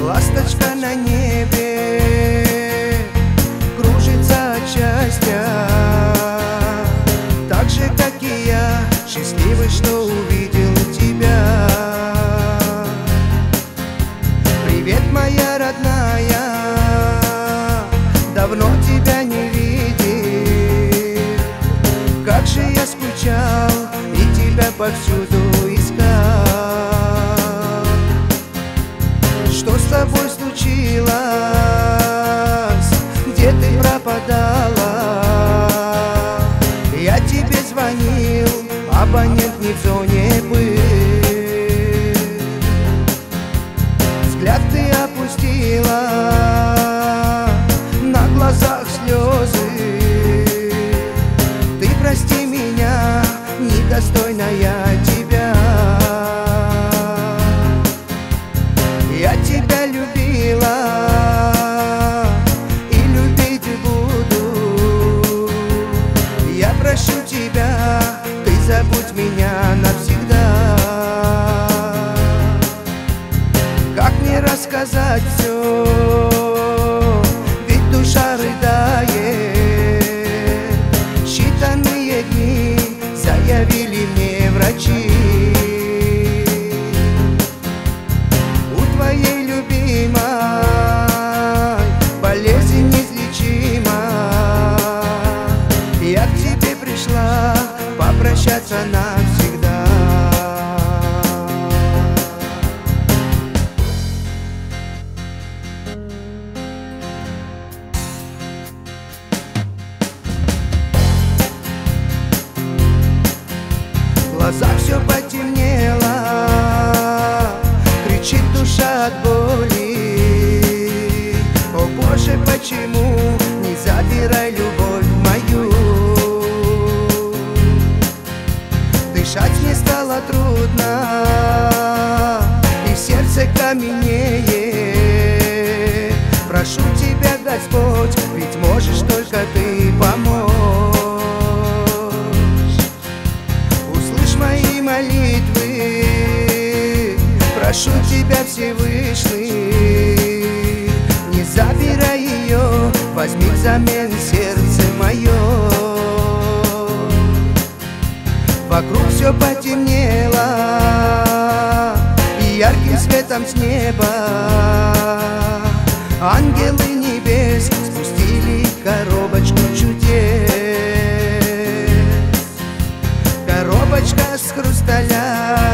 Ласточка на небе кружится от счастья, так же, как и я, счастливый, что увидел тебя. Привет, моя родная, давно тебя не видел. Как же я скучал и тебя повсюду искал. Что с тобой случилось? Где ты пропадала? Я тебе звонил, абонент не в зоне был. Взгляд ты опустила, на глазах слезы. Ты прости меня, недостойная тебя. Я тебя любила и любить буду. Я прошу тебя, ты забудь меня навсегда. Как мне рассказать все, ведь душа рыдает. Считанные дни заявили мне врачи. Болезнь неизлечима. Я к тебе пришла попрощаться навсегда. В глазах все потемнело, кричит душа от боли. О Боже, почему не забирай любовь мою? Дышать мне стало трудно, и сердце каменеет. Прошу тебя, Господь, ведь можешь только ты помочь. Услышь мои молитвы, прошу тебя, Всевышний. Не забирай ее, возьми взамен сердце мое. Вокруг все потемнело, и ярким светом с неба ангелы небес спустили коробочку чудес. Коробочка с хрусталя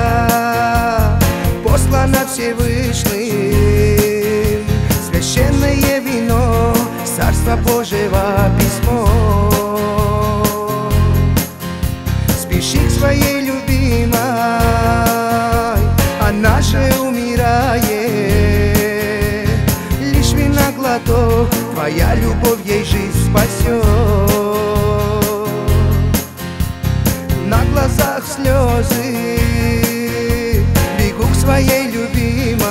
послана Всевышним. Священное вино, Царства Божьего письмо. Спеши к своей любимой, она же умирает. Лишь вина глоток, твоя любовь ей жизнь спасет. На глазах слезы, бегу к своей любимой.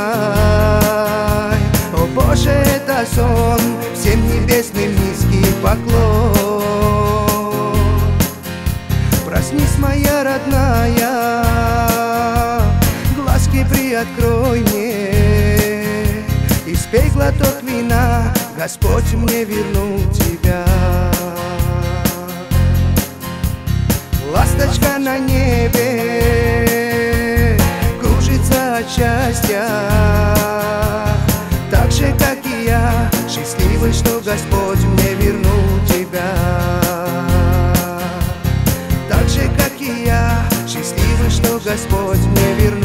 О Боже, это сон, всем небесным низкий поклон. Проснись, моя родная, глазки приоткрой мне и спей глоток вина, Господь мне вернул тебя. Ласточка на небе кружится от счастья, так же, как и я, счастливый, что Господь мне вернул тебя. Так же, как и я, счастливый, что Господь мне вернул.